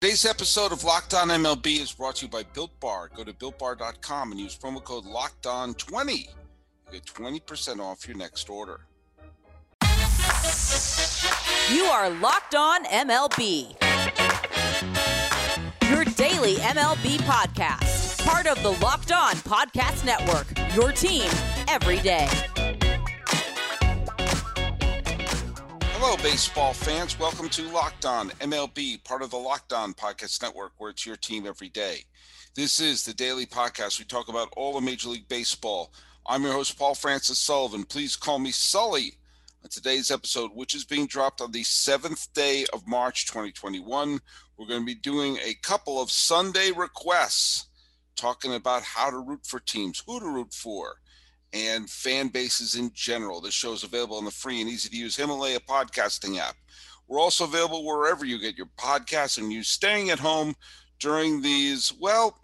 Today's episode of Locked On MLB is brought to you by Built Bar. Go to BuiltBar.com and use promo code LOCKEDON20. You get 20% off your next order. You are Locked On MLB. Your daily MLB podcast. Part of the Locked On Podcast Network. Your team every day. Hello, baseball fans. Welcome to Locked On MLB, part of the Locked On Podcast Network, where it's your team every day. This is the daily podcast. We talk about all of Major League Baseball. I'm your host, Paul Francis Sullivan. Please call me Sully on today's episode, which is being dropped on the 7th day of March 2021. We're going to be doing a couple of Sunday requests, talking about how to root for teams, who to root for, and fan bases in general. This show is available on the free and easy-to-use Himalaya podcasting app. We're also available wherever you get your podcasts, and you staying at home during these, well,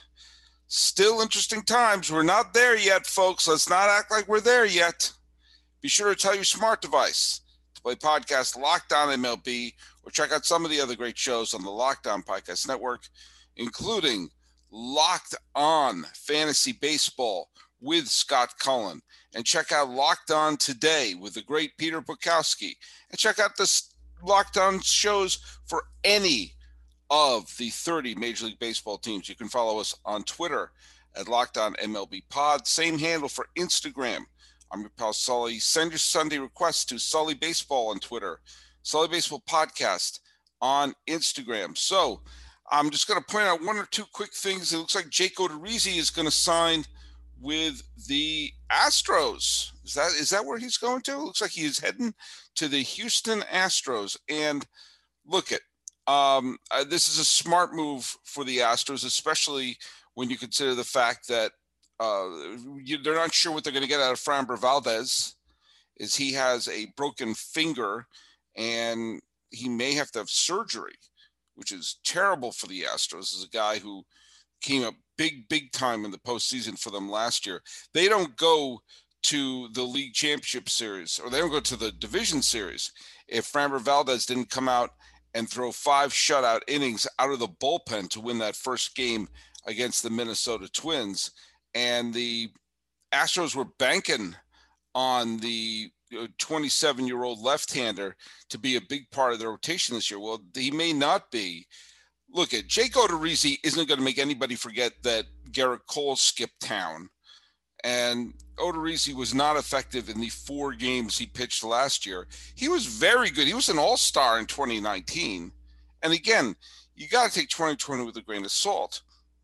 still interesting times. We're not there yet, folks. Let's not act like we're there yet. Be sure to tell your smart device to play podcast Locked On MLB, or check out some of the other great shows on the Locked On Podcast Network, including Locked On Fantasy Baseball with Scott Cullen, and check out Locked On Today with the great Peter Bukowski, and check out the Locked On shows for any of the 30 Major League Baseball teams. You can follow us on Twitter at Locked On MLB Pod. Same handle for Instagram. I'm your pal Sully. Send your Sunday requests to Sully Baseball on Twitter, Sully Baseball Podcast on Instagram. So I'm just going to point out one or two quick things. It looks like Jake Odorizzi is going to sign with the Astros. Is that where he's going to? It looks like he is heading to the Houston Astros. And look at this is a smart move for the Astros, especially when you consider the fact that they're not sure what they're going to get out of Framber Valdez, is he has a broken finger and he may have to have surgery, which is terrible for the Astros. This is a guy who came up big time in the postseason for them last year. They don't go to the league championship series, or they don't go to the division series, if Framber Valdez didn't come out and throw 5 shutout innings out of the bullpen to win that first game against the Minnesota Twins. And the Astros were banking on the 27-year-old left-hander to be a big part of the rotation this year. Well, he may not be. Look, at Jake Odorizzi isn't going to make anybody forget that Garrett Cole skipped town. And Odorizzi was not effective in the 4 games he pitched last year. He was very good. He was an all-star in 2019. And again, you got to take 2020 with a grain of salt.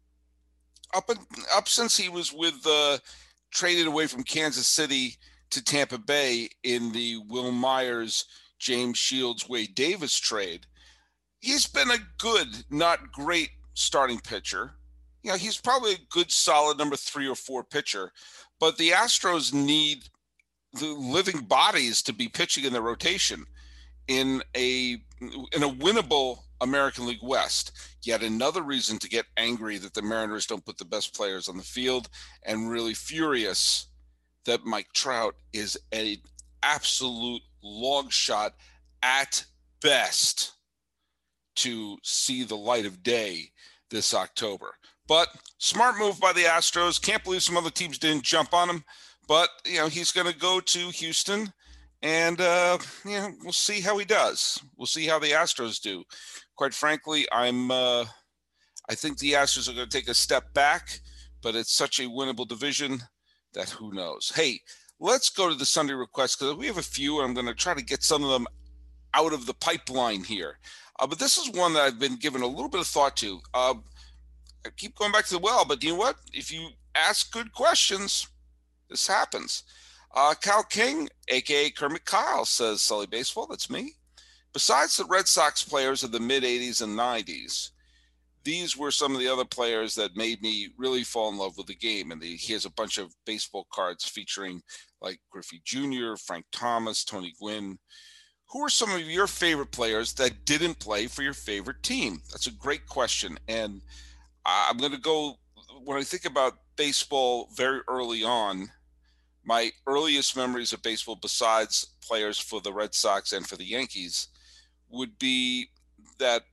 Up since he was with traded away from Kansas City to Tampa Bay in the Will Myers, James Shields, Wade Davis trade, he's been a good, not great starting pitcher. You know, he's probably a good, solid number 3 or 4 pitcher, but the Astros need the living bodies to be pitching in the rotation in a winnable American League West. Yet another reason to get angry that the Mariners don't put the best players on the field, and really furious that Mike Trout is an absolute log shot at best to see the light of day this October. But smart move by the Astros. Can't believe some other teams didn't jump on him. But, you know, he's going to go to Houston, and, we'll see how he does. We'll see how the Astros do. Quite frankly, I think the Astros are going to take a step back, but it's such a winnable division that who knows. Hey, let's go to the Sunday requests, because we have a few, and I'm going to try to get some of them out of the pipeline here. But this is one that I've been giving a little bit of thought to. I keep going back to the well, but you know what? If you ask good questions, this happens. Cal King, a.k.a. Kermit Kyle, says, Sully Baseball, that's me. Besides the Red Sox players of the mid-'80s and '90s, these were some of the other players that made me really fall in love with the game. And he has a bunch of baseball cards featuring like Griffey Jr., Frank Thomas, Tony Gwynn. Who are some of your favorite players that didn't play for your favorite team? That's a great question. And I'm going to go, when I think about baseball very early on, my earliest memories of baseball, besides players for the Red Sox and for the Yankees, would be that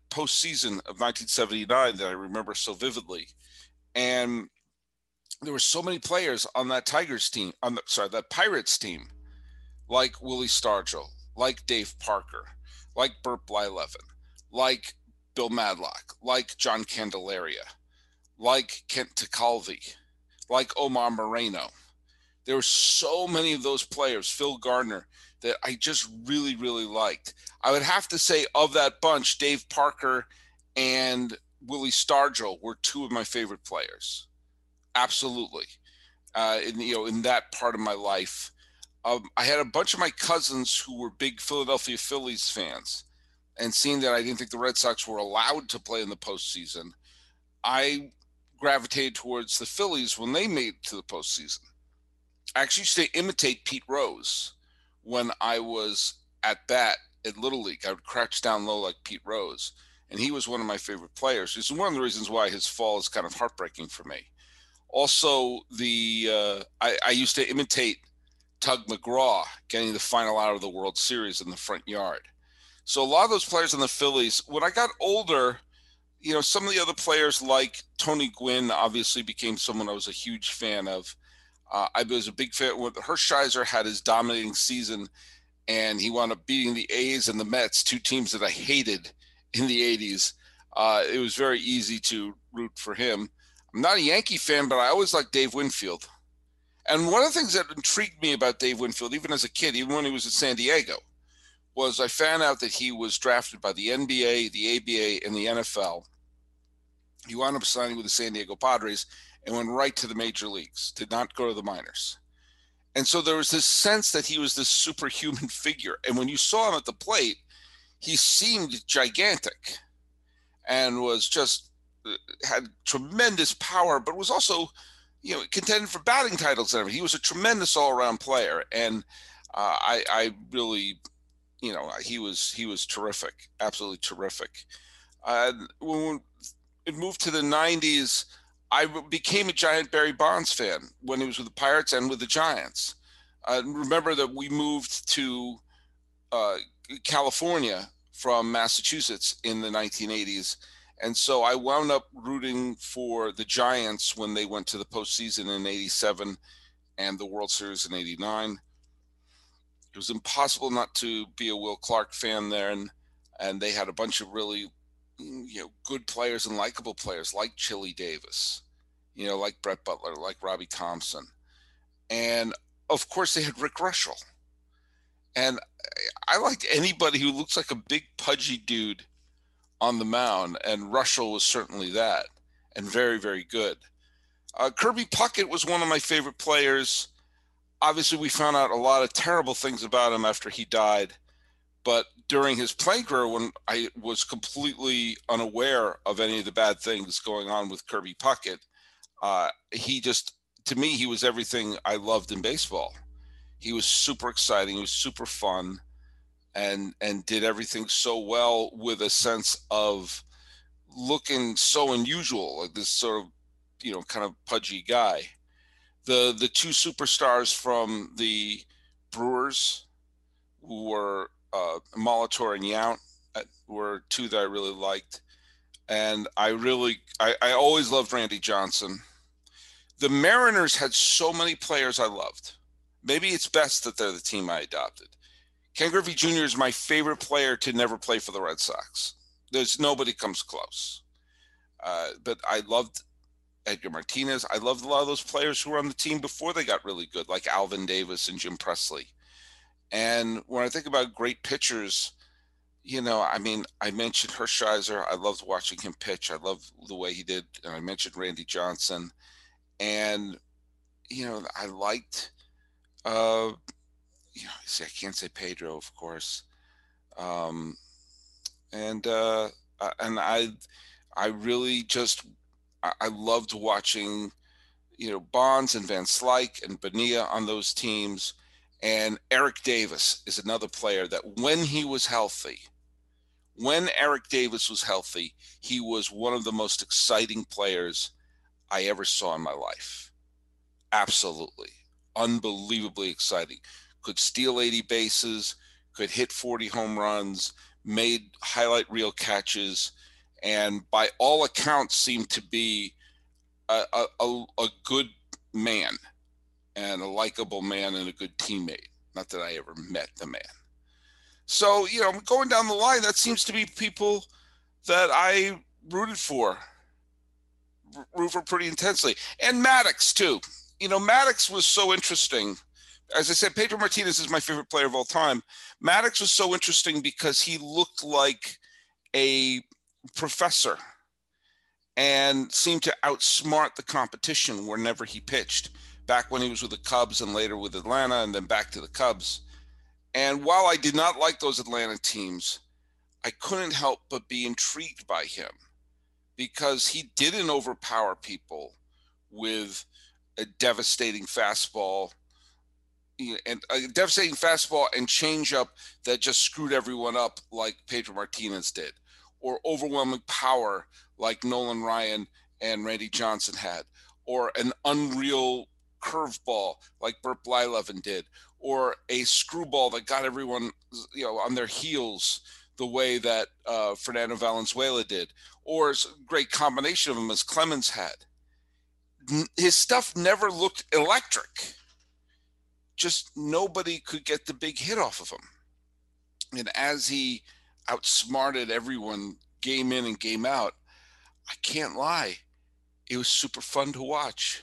postseason of 1979 that I remember so vividly. And there were so many players on that that Pirates team, like Willie Stargell, like Dave Parker, like Burt Blyleven, like Bill Madlock, like John Candelaria, like Kent Tekulve, like Omar Moreno. There were so many of those players, Phil Gardner, that I just really, really liked. I would have to say of that bunch, Dave Parker and Willie Stargell were two of my favorite players. Absolutely. In that part of my life. I had a bunch of my cousins who were big Philadelphia Phillies fans, and seeing that I didn't think the Red Sox were allowed to play in the postseason, I gravitated towards the Phillies when they made it to the postseason. I actually used to imitate Pete Rose when I was at bat at Little League. I would crouch down low like Pete Rose, and he was one of my favorite players. It's one of the reasons why his fall is kind of heartbreaking for me. Also, I used to imitate Tug McGraw getting the final out of the World Series in the front yard. So a lot of those players in the Phillies, when I got older, some of the other players like Tony Gwynn obviously became someone I was a huge fan of. I was a big fan when Hershiser had his dominating season, and he wound up beating the A's and the Mets, two teams that I hated in the 80s. It was very easy to root for him. I'm not a Yankee fan, but I always liked Dave Winfield. And one of the things that intrigued me about Dave Winfield, even as a kid, even when he was at San Diego, was I found out that he was drafted by the NBA, the ABA, and the NFL. He wound up signing with the San Diego Padres and went right to the major leagues, did not go to the minors. And so there was this sense that he was this superhuman figure. And when you saw him at the plate, he seemed gigantic and was just had tremendous power, but was also contended for batting titles and everything. He was a tremendous all-around player, and I really, he was terrific, absolutely terrific. When it moved to the 90s, I became a giant Barry Bonds fan when he was with the Pirates and with the Giants. Remember that we moved to California from Massachusetts in the 1980s. And so I wound up rooting for the Giants when they went to the postseason in 87 and the World Series in 89. It was impossible not to be a Will Clark fan there. And they had a bunch of really, good players and likable players like Chili Davis, like Brett Butler, like Robbie Thompson. And of course they had Rick Rushell. And I liked anybody who looks like a big pudgy dude on the mound, and Rushell was certainly that, and very, very good. Kirby Puckett was one of my favorite players. Obviously, we found out a lot of terrible things about him after he died, but during his playing career, when I was completely unaware of any of the bad things going on with Kirby Puckett, to me, he was everything I loved in baseball. He was super exciting. He was super fun. And did everything so well with a sense of looking so unusual, like this sort of, kind of pudgy guy. The two superstars from the Brewers, who were Molitor and Yount, were two that I really liked. And I always loved Randy Johnson. The Mariners had so many players I loved. Maybe it's best that they're the team I adopted. Ken Griffey Jr. is my favorite player to never play for the Red Sox. There's nobody comes close. But I loved Edgar Martinez. I loved a lot of those players who were on the team before they got really good, like Alvin Davis and Jim Presley. And when I think about great pitchers, I mentioned Hershiser. I loved watching him pitch. I loved the way he did. And I mentioned Randy Johnson. And, I liked I can't say Pedro, of course. And I really just, I loved watching, Bonds and Van Slyke and Bonilla on those teams. And Eric Davis is another player that when Eric Davis was healthy, he was one of the most exciting players I ever saw in my life. Absolutely. Unbelievably exciting. Could steal 80 bases, could hit 40 home runs, made highlight reel catches, and by all accounts seemed to be a good man and a likable man and a good teammate. Not that I ever met the man. So, going down the line, that seems to be people that I root for pretty intensely. And Maddox, too. Maddox was so interesting. As I said, Pedro Martinez is my favorite player of all time. Maddox was so interesting because he looked like a professor and seemed to outsmart the competition whenever he pitched, back when he was with the Cubs and later with Atlanta and then back to the Cubs. And while I did not like those Atlanta teams, I couldn't help but be intrigued by him because he didn't overpower people with a devastating fastball and changeup that just screwed everyone up like Pedro Martinez did, or overwhelming power like Nolan Ryan and Randy Johnson had, or an unreal curveball like Burt Blyleven did, or a screwball that got everyone on their heels the way that Fernando Valenzuela did, or a great combination of them as Clemens had. His stuff never looked electric. Just nobody could get the big hit off of him. And as he outsmarted everyone game in and game out, I can't lie, it was super fun to watch.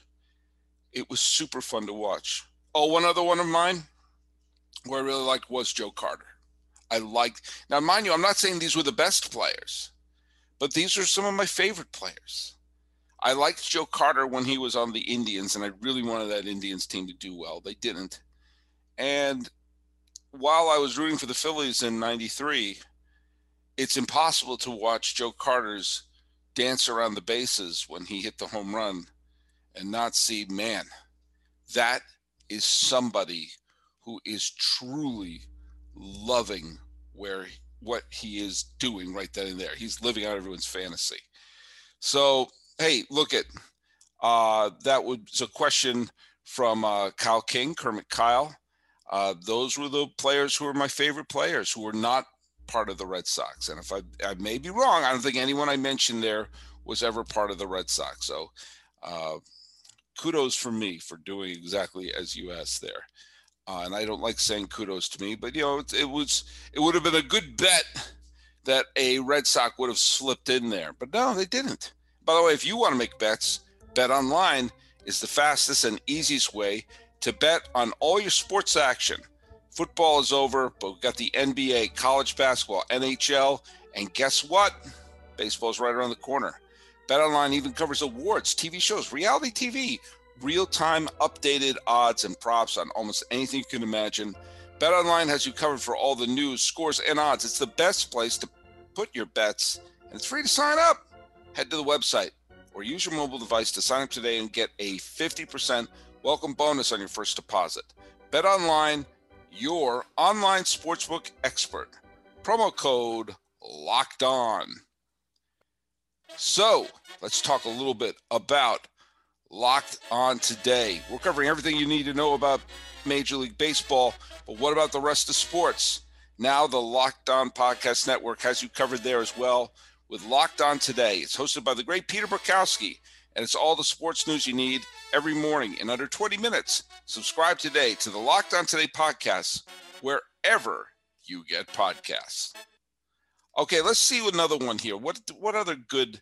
Oh, one other one of mine who I really liked was Joe Carter. Now mind you, I'm not saying these were the best players, but these are some of my favorite players. I liked Joe Carter when he was on the Indians, and I really wanted that Indians team to do well. They didn't. And while I was rooting for the Phillies in '93, it's impossible to watch Joe Carter's dance around the bases when he hit the home run and not see, man, that is somebody who is truly loving what he is doing right then and there. He's living out everyone's fantasy. So, hey, look at that was a question from Kyle King, Kermit Kyle. Those were the players who were my favorite players who were not part of the Red Sox. And if I may be wrong, I don't think anyone I mentioned there was ever part of the Red Sox. So kudos for me for doing exactly as you asked there. And I don't like saying kudos to me, but it would have been a good bet that a Red Sox would have slipped in there, but no, they didn't. By the way, if you want to make bets, BetOnline is the fastest and easiest way to bet on all your sports action. Football is over, but we've got the NBA, college basketball, NHL, and guess what? Baseball's right around the corner. BetOnline even covers awards, TV shows, reality TV, real-time updated odds and props on almost anything you can imagine. BetOnline has you covered for all the news, scores, and odds. It's the best place to put your bets, and it's free to sign up. Head to the website or use your mobile device to sign up today and get a 50% welcome bonus on your first deposit. BetOnline, your online sportsbook expert. Promo code LOCKEDON. So let's talk a little bit about Locked On Today. We're covering everything you need to know about Major League Baseball, but what about the rest of sports? Now the Locked On Podcast Network has you covered there as well with Locked On Today. It's hosted by the great Peter Bukowski, and it's all the sports news you need every morning in under 20 minutes. Subscribe today to the Locked On Today podcast wherever you get podcasts. Okay, let's see another one here. What other good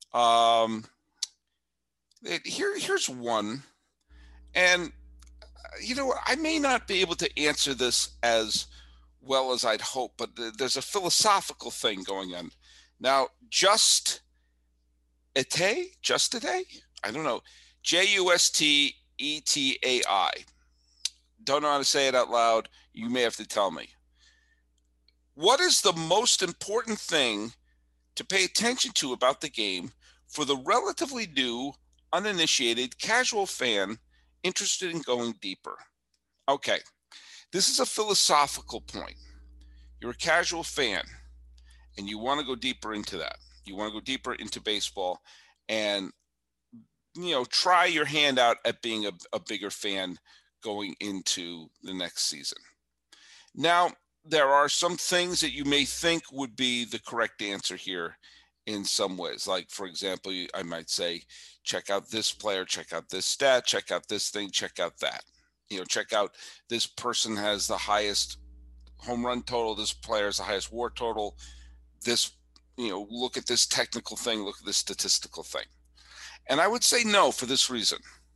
here's one. And I may not be able to answer this as well as I'd hope, but there's a philosophical thing going on. Now, Just Today? I don't know. Justetai. Don't know how to say it out loud. You may have to tell me. What is the most important thing to pay attention to about the game for the relatively new, uninitiated, casual fan interested in going deeper? Okay, this is a philosophical point. You're a casual fan, and you want to go deeper into that. You want to go deeper into baseball and, try your hand out at being a bigger fan going into the next season. Now, there are some things that you may think would be the correct answer here in some ways. Like, for example, I might say, check out this player, check out this stat, check out this thing, check out that. Check out this person has the highest home run total, this player has the highest WAR total, this, look at this technical thing, look at this statistical thing. And I would say no for this reason.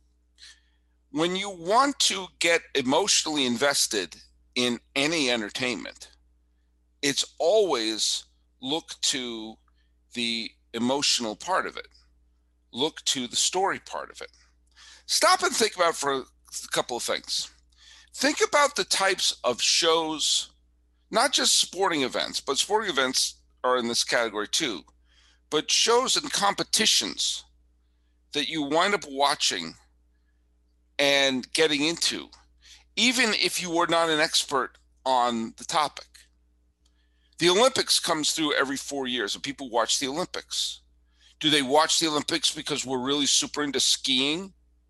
When you want to get emotionally invested in any entertainment, it's always look to the emotional part of it. Look to the story part of it. Stop and think about for a couple of things. Think about the types of shows, not just sporting events, but sporting events are in this category too, but shows and competitions that you wind up watching and getting into, even if you were not an expert on the topic. The Olympics comes through every 4 years, and people watch the Olympics. Do they watch the Olympics because we're really super into skiing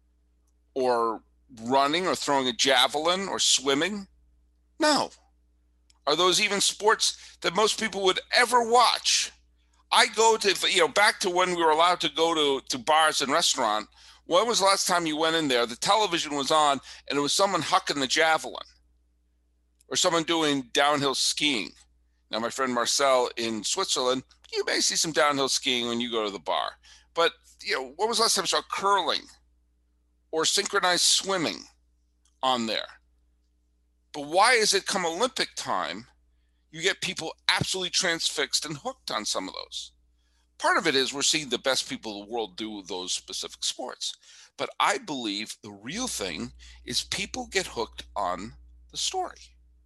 or running or throwing a javelin or swimming? No. Are those even sports that most people would ever watch? I go to, back to when we were allowed to go to bars and restaurants. When was the last time you went in there? The television was on and it was someone hucking the javelin or someone doing downhill skiing. Now, my friend Marcel in Switzerland, you may see some downhill skiing when you go to the bar. But, when was the last time you saw curling or synchronized swimming on there? But why is it come Olympic time, you get people absolutely transfixed and hooked on some of those? Part of it is we're seeing the best people in the world do those specific sports. But I believe the real thing is people get hooked on the story.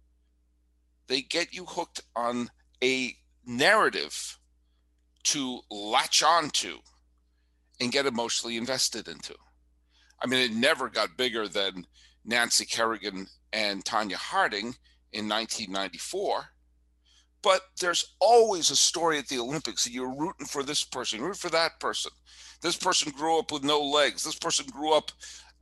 They get you hooked on a narrative to latch on to and get emotionally invested into. I mean, it never got bigger than Nancy Kerrigan and Tonya Harding in 1994. But there's always a story at the Olympics that you're rooting for this person, root for that person. This person grew up with no legs. This person grew up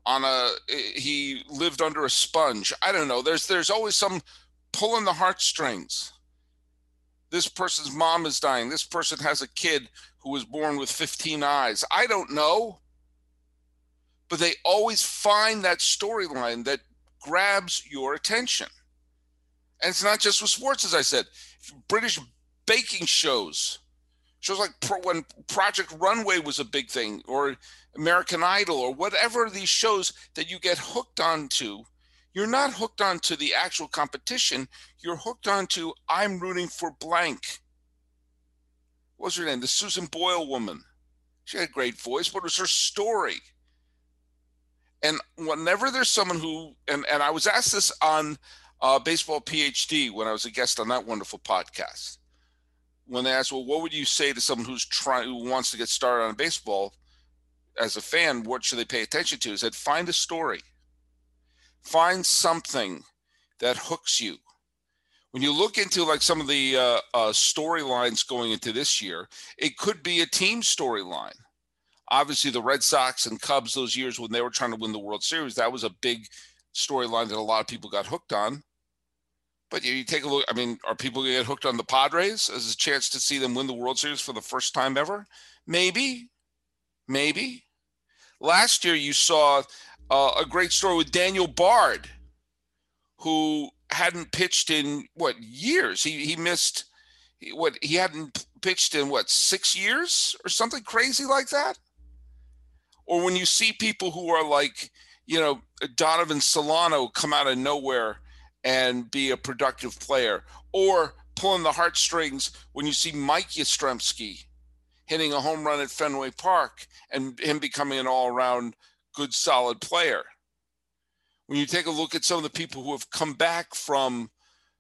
he lived under a sponge. I don't know. There's always some pulling the heartstrings. This person's mom is dying. This person has a kid who was born with 15 eyes. I don't know. But they always find that storyline that grabs your attention. And it's not just with sports, as I said. British baking shows like when Project Runway was a big thing, or American Idol, or whatever these shows that you get hooked onto. You're not hooked onto the actual competition. You're hooked onto, I'm rooting for blank. What was her name? The Susan Boyle woman. She had a great voice, but it was her story. And whenever there's someone who, and I was asked this on Baseball PhD when I was a guest on that wonderful podcast, when they asked, well, what would you say to someone who wants to get started on baseball as a fan? What should they pay attention to? I said, find a story. Find something that hooks you. When you look into like some of the storylines going into this year, it could be a team storyline. Obviously, the Red Sox and Cubs, those years when they were trying to win the World Series, that was a big storyline that a lot of people got hooked on. But you take a look, I mean, are people going to get hooked on the Padres as a chance to see them win the World Series for the first time ever? Maybe. Last year, you saw a great story with Daniel Bard, who hadn't pitched in, years? He missed, he hadn't pitched in, 6 years or something crazy like that? Or when you see people who are like, Donovan Solano come out of nowhere and be a productive player, or pulling the heartstrings when you see Mike Yastrzemski hitting a home run at Fenway Park and him becoming an all-around good, solid player. When you take a look at some of the people who have come back from,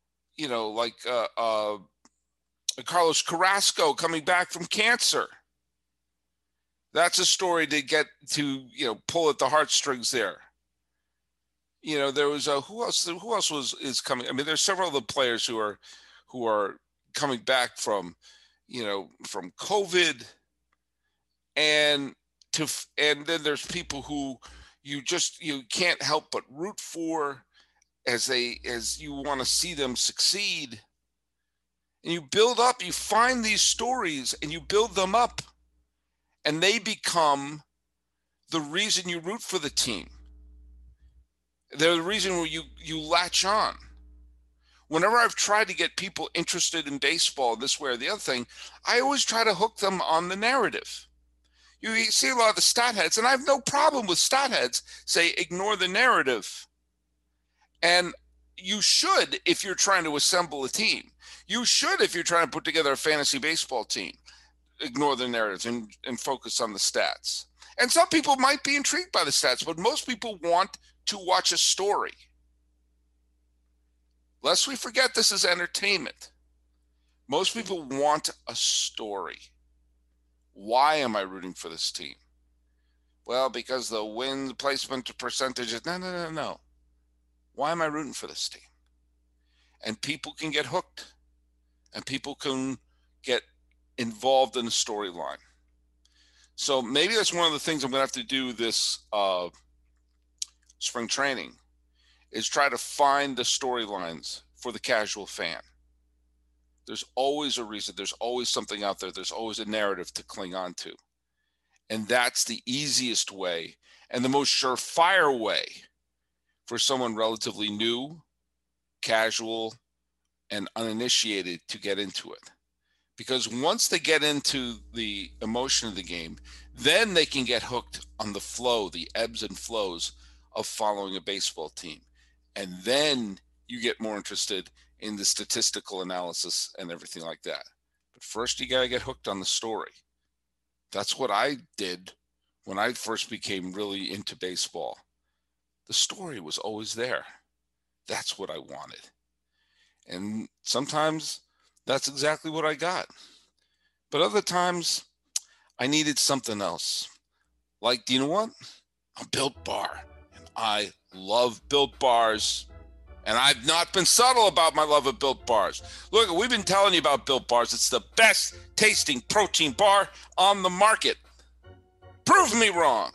Carlos Carrasco coming back from cancer, that's a story to get to, pull at the heartstrings there. There was who else is coming? I mean, there's several other players who are coming back from COVID, and then there's people who you can't help but root for, as you want to see them succeed. And you build up, you find these stories and you build them up, and they become the reason you root for the team. They're the reason where you latch on. Whenever I've tried to get people interested in baseball this way or the other thing, I always try to hook them on the narrative. You see a lot of the stat heads, and I have no problem with stat heads, say ignore the narrative. And you should if you're trying to assemble a team. You should if you're trying to put together a fantasy baseball team. Ignore the narratives and focus on the stats. And some people might be intrigued by the stats, but most people want to watch a story. Lest we forget, this is entertainment. Most people want a story. Why am I rooting for this team? Well, because the win placement percentage is no. Why am I rooting for this team? And people can get hooked, and people can get involved in a storyline. So maybe that's one of the things I'm going to have to do this spring training, is try to find the storylines for the casual fan. There's always a reason. There's always something out there. There's always a narrative to cling on to. And that's the easiest way and the most surefire way for someone relatively new, casual, and uninitiated to get into it. Because once they get into the emotion of the game, then they can get hooked on the flow, the ebbs and flows of following a baseball team. And then you get more interested in the statistical analysis and everything like that. But first, you got to get hooked on the story. That's what I did when I first became really into baseball. The story was always there. That's what I wanted. And sometimes that's exactly what I got. But other times, I needed something else. Like, do you know what? A Built Bar. And I love Built Bars. And I've not been subtle about my love of Built Bars. Look, we've been telling you about Built Bars. It's the best tasting protein bar on the market. Prove me wrong.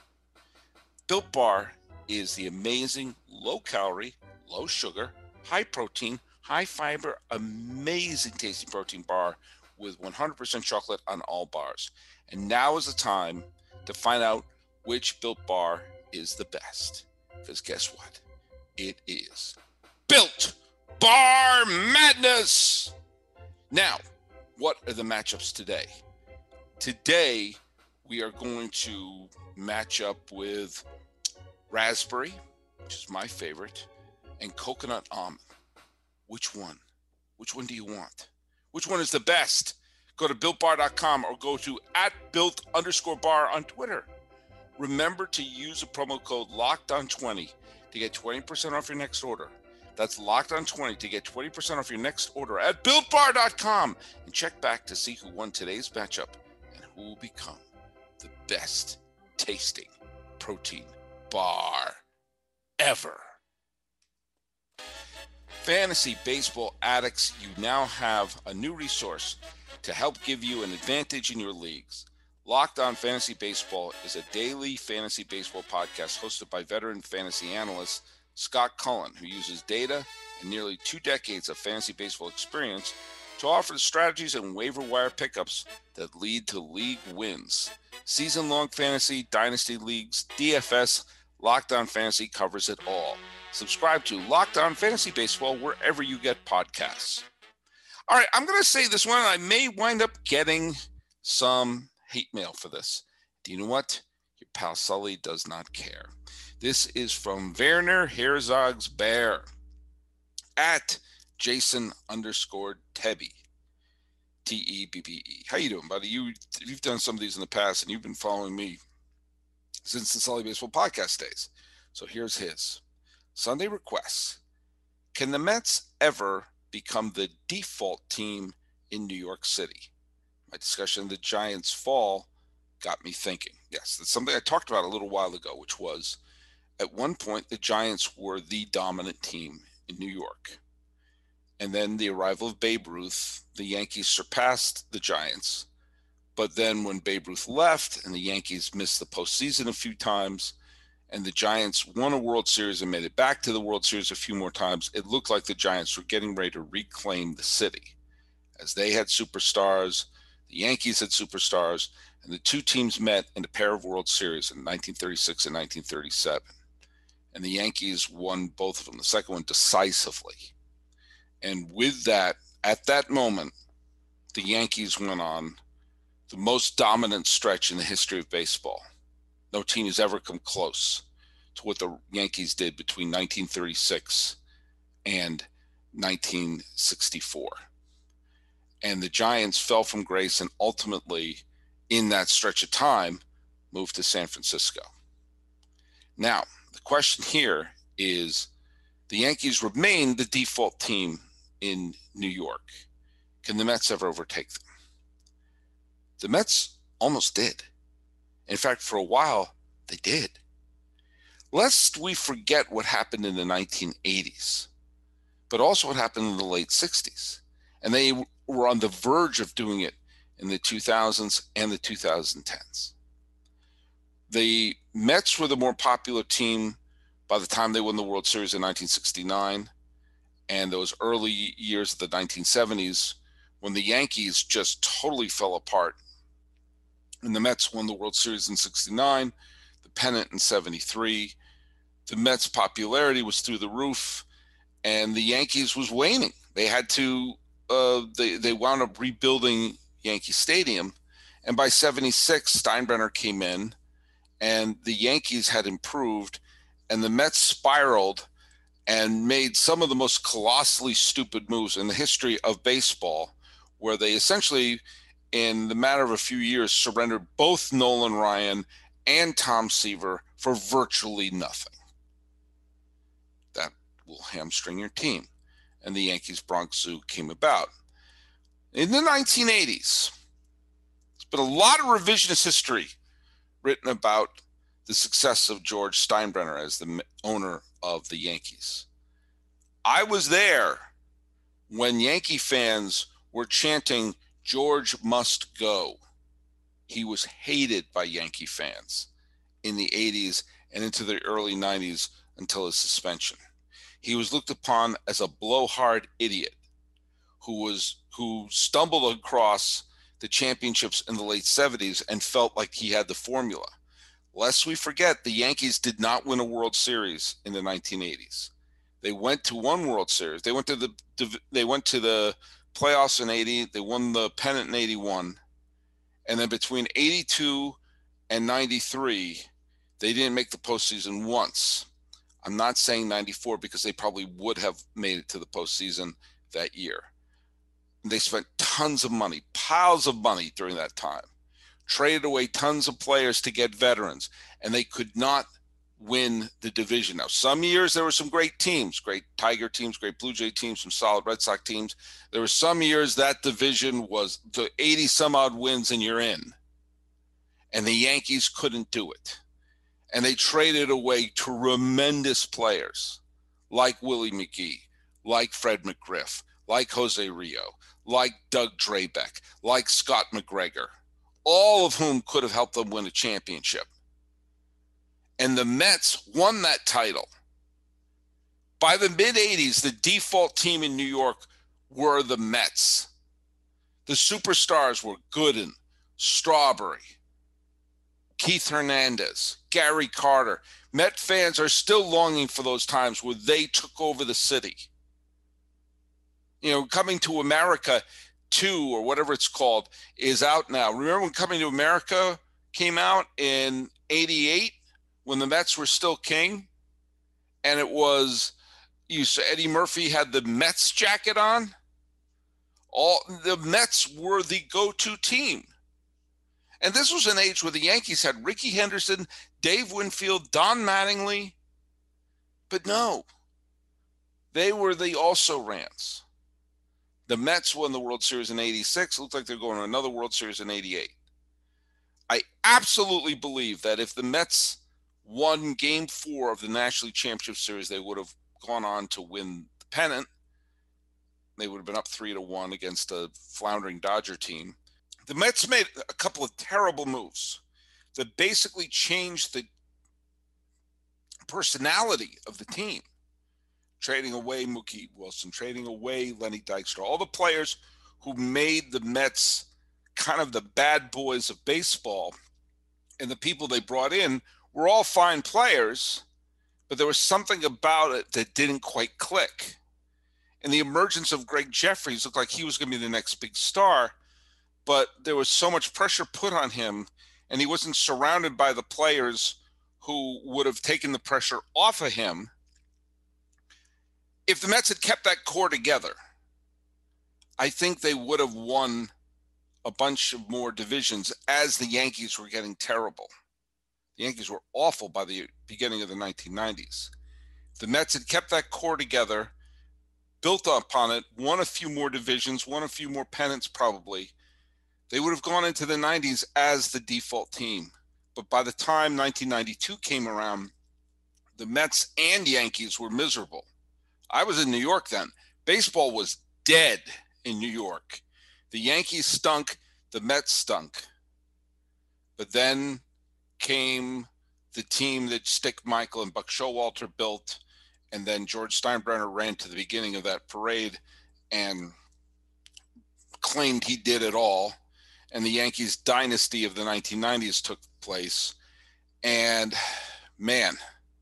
Built Bar is the amazing low-calorie, low-sugar, high-protein, high-fiber, amazing tasting protein bar with 100% chocolate on all bars. And now is the time to find out which Built Bar is the best. Because guess what? It is Built Bar Madness. Now, what are the matchups today? Today, we are going to match up with raspberry, which is my favorite, and coconut almond. Which one? Which one do you want? Which one is the best? Go to BuiltBar.com or go to @Built_bar on Twitter. Remember to use the promo code LOCKEDON20 to get 20% off your next order. That's LOCKEDON20 to get 20% off your next order at BuiltBar.com. And check back to see who won today's matchup and who will become the best tasting protein bar ever. Fantasy baseball addicts, you now have a new resource to help give you an advantage in your leagues. Locked On Fantasy Baseball is a daily fantasy baseball podcast hosted by veteran fantasy analyst Scott Cullen, who uses data and nearly 2 decades of fantasy baseball experience to offer the strategies and waiver wire pickups that lead to league wins. Season-long fantasy, dynasty leagues, DFS, Locked On Fantasy covers it all. Subscribe to Locked On Fantasy Baseball wherever you get podcasts. All right, I'm going to say this one. I may wind up getting some hate mail for this. Do you know what? Your pal Sully does not care. This is from Werner Herzog's Bear at Jason_Tebbe. Tebbe. How you doing, buddy? You've done some of these in the past, and you've been following me since the Sully Baseball podcast days. So here's his. Sunday requests. Can the Mets ever become the default team in New York City? My discussion of the Giants' fall got me thinking. Yes, that's something I talked about a little while ago, which was at one point the Giants were the dominant team in New York. And then the arrival of Babe Ruth, the Yankees surpassed the Giants. But then when Babe Ruth left and the Yankees missed the postseason a few times, and the Giants won a World Series and made it back to the World Series a few more times, it looked like the Giants were getting ready to reclaim the city, as they had superstars, the Yankees had superstars, and the two teams met in a pair of World Series in 1936 and 1937. And the Yankees won both of them, the second one decisively. And with that, at that moment, the Yankees went on the most dominant stretch in the history of baseball. No team has ever come close to what the Yankees did between 1936 and 1964. And the Giants fell from grace and ultimately, in that stretch of time, moved to San Francisco. Now, the question here is, the Yankees remain the default team in New York. Can the Mets ever overtake them? The Mets almost did. In fact, for a while, they did. Lest we forget what happened in the 1980s, but also what happened in the late 60s. And they were on the verge of doing it in the 2000s and the 2010s. The Mets were the more popular team by the time they won the World Series in 1969 and those early years of the 1970s, when the Yankees just totally fell apart. And the Mets won the World Series in 69, the pennant in 73. The Mets' popularity was through the roof, and the Yankees was waning. They had to, they wound up rebuilding Yankee Stadium. And by 76, Steinbrenner came in, and the Yankees had improved, and the Mets spiraled and made some of the most colossally stupid moves in the history of baseball, where they essentially, in the matter of a few years, surrendered both Nolan Ryan and Tom Seaver for virtually nothing. That will hamstring your team. And the Yankees Bronx Zoo came about. In the 1980s, there's been a lot of revisionist history written about the success of George Steinbrenner as the owner of the Yankees. I was there when Yankee fans were chanting, "George must go." He was hated by Yankee fans in the 80s and into the early 90s until his suspension. He was looked upon as a blowhard idiot who stumbled across the championships in the late 70s and felt like he had the formula. Lest we forget, the Yankees did not win a World Series in the 1980s. They went to one World Series. They went to the playoffs in 80. They won the pennant in 81. And then between 82 and 93, they didn't make the postseason once. I'm not saying 94 because they probably would have made it to the postseason that year. They spent tons of money, piles of money during that time, traded away tons of players to get veterans, and they could not win the division. Now, some years there were some great teams, great Tiger teams, great Blue Jay teams, some solid Red Sox teams. There were some years that division was the 80 some odd wins and you're in. And the Yankees couldn't do it. And they traded away tremendous players like Willie McGee, like Fred McGriff, like Jose Rio, like Doug Drabeck, like Scott McGregor, all of whom could have helped them win a championship. And the Mets won that title. By the mid-'80s, the default team in New York were the Mets. The superstars were Gooden, Strawberry, Keith Hernandez, Gary Carter. Met fans are still longing for those times where they took over the city. You know, Coming to America 2, or whatever it's called, is out now. Remember when Coming to America came out in 88, when the Mets were still king? And it was, Eddie Murphy had the Mets jacket on. The Mets were the go-to team. And this was an age where the Yankees had Rickey Henderson, Dave Winfield, Don Mattingly. But no, they were the also-rans. The Mets won the World Series in 86. It looked like they're going to another World Series in 88. I absolutely believe that if the Mets won Game 4 of the National League Championship Series, they would have gone on to win the pennant. They would have been up 3-1 against a floundering Dodger team. The Mets made a couple of terrible moves that basically changed personality of the team. Trading away Mookie Wilson, trading away Lenny Dykstra, all the players who made the Mets kind of the bad boys of baseball, and the people they brought in were all fine players, but there was something about it that didn't quite click. And the emergence of Greg Jeffries looked like he was going to be the next big star, but there was so much pressure put on him, and he wasn't surrounded by the players who would have taken the pressure off of him. If the Mets had kept that core together, I think they would have won a bunch of more divisions as the Yankees were getting terrible. The Yankees were awful by the beginning of the 1990s. If the Mets had kept that core together, built upon it, won a few more divisions, won a few more pennants probably, they would have gone into the 90s as the default team. But by the time 1992 came around, the Mets and Yankees were miserable. I was in New York then. Baseball was dead in New York. The Yankees stunk. The Mets stunk. But then came the team that Stick Michael and Buck Showalter built, and then George Steinbrenner ran to the beginning of that parade and claimed he did it all. And the Yankees dynasty of the 1990s took place. And man,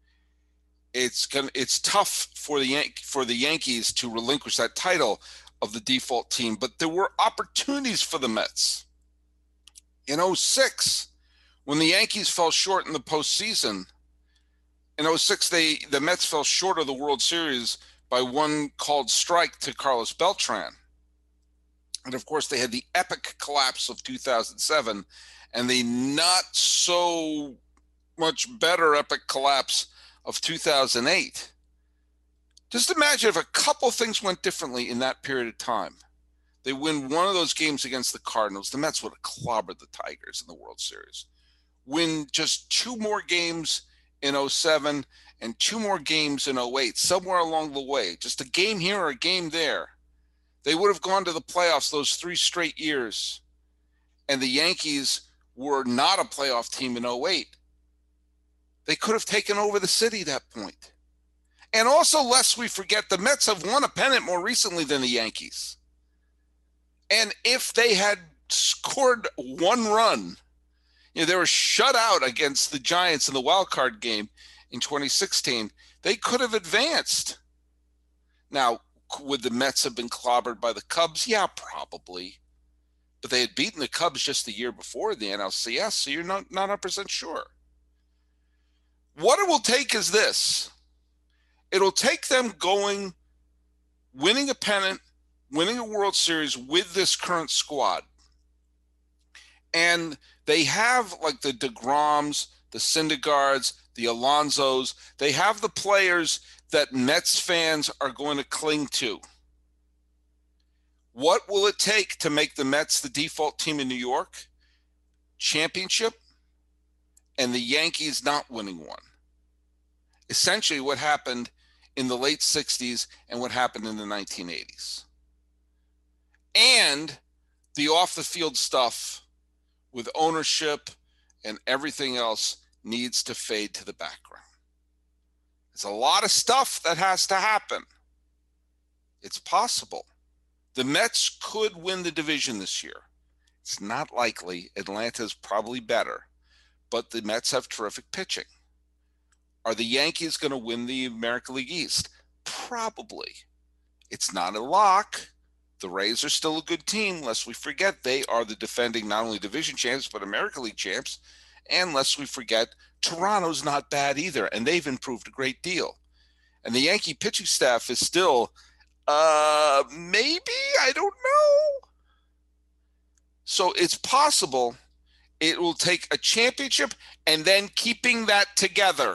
it's tough for the Yankees to relinquish that title of the default team, but there were opportunities for the Mets. In 2006, when the Yankees fell short in the postseason, in 2006 the Mets fell short of the World Series by one called strike to Carlos Beltran. And of course, they had the epic collapse of 2007 and the not so much better epic collapse of 2008. Just imagine if a couple things went differently in that period of time. They win one of those games against the Cardinals. The Mets would have clobbered the Tigers in the World Series. Win just two more games in 2007 and two more games in 2008, somewhere along the way. Just a game here or a game there. They would have gone to the playoffs those 3 straight years. And the Yankees were not a playoff team in 2008. They could have taken over the city at that point. And also, lest we forget, the Mets have won a pennant more recently than the Yankees. And if they had scored one run, they were shut out against the Giants in the wild card game in 2016, they could have advanced. Now, would the Mets have been clobbered by the Cubs? Yeah, probably. But they had beaten the Cubs just the year before in the NLCS, so you're not 100% sure. What it will take is this. It'll take them winning a pennant, winning a World Series with this current squad. And they have like the DeGroms, the Syndergaards, the Alonsos. They have the players that Mets fans are going to cling to. What will it take to make the Mets the default team in New York? Championship, and the Yankees not winning one. Essentially what happened in the late 60s and what happened in the 1980s. And the off-the-field stuff with ownership and everything else needs to fade to the background. There's a lot of stuff that has to happen. It's possible. The Mets could win the division this year. It's not likely. Atlanta's probably better, but the Mets have terrific pitching. Are the Yankees going to win the American League East? Probably. It's not a lock. The Rays are still a good team, lest we forget they are the defending not only division champs, but American League champs. And lest we forget, Toronto's not bad either, and they've improved a great deal. And the Yankee pitching staff is still, maybe, I don't know. So it's possible it will take a championship and then keeping that together.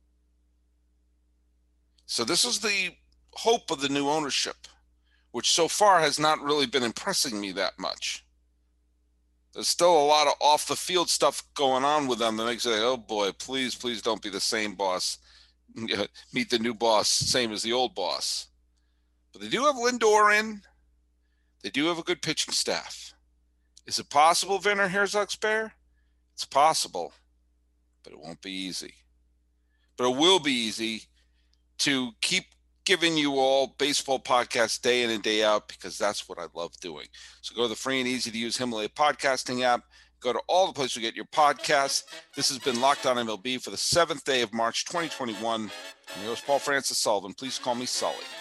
So this is the hope of the new ownership, which so far has not really been impressing me that much. There's still a lot of off-the-field stuff going on with them that makes you say, oh boy, please don't be the same boss. Meet the new boss, same as the old boss. But they do have Lindor in. They do have a good pitching staff. Is it possible Werner Herzog's bear? It's possible, but it won't be easy. but it will be easy to keep giving you all baseball podcasts day in and day out, because that's what I love doing. So go to the free and easy to use Himalaya podcasting app. Go to all the places you get your podcasts. This has been Locked On MLB for the 7th day of March 2021. I'm your host, Paul Francis Sullivan. Please call me Sully.